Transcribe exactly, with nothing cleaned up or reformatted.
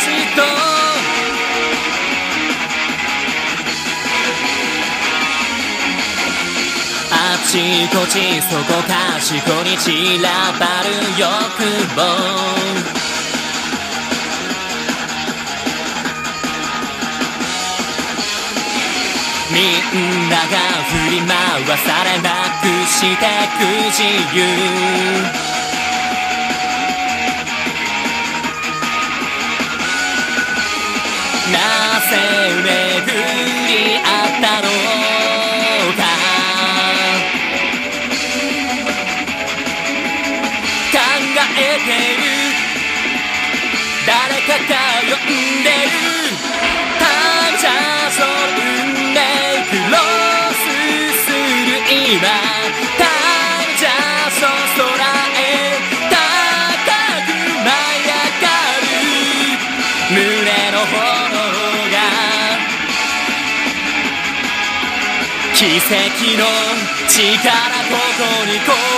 しとあちこちそこかしこに散らばる欲望みんなが振り回されなくしてく自由なぜ巡り合ったのか考えてる誰かが呼んでる感謝そう運命クロスする今感謝そう空へ高く舞い上がる胸の炎が奇跡の力ここにこ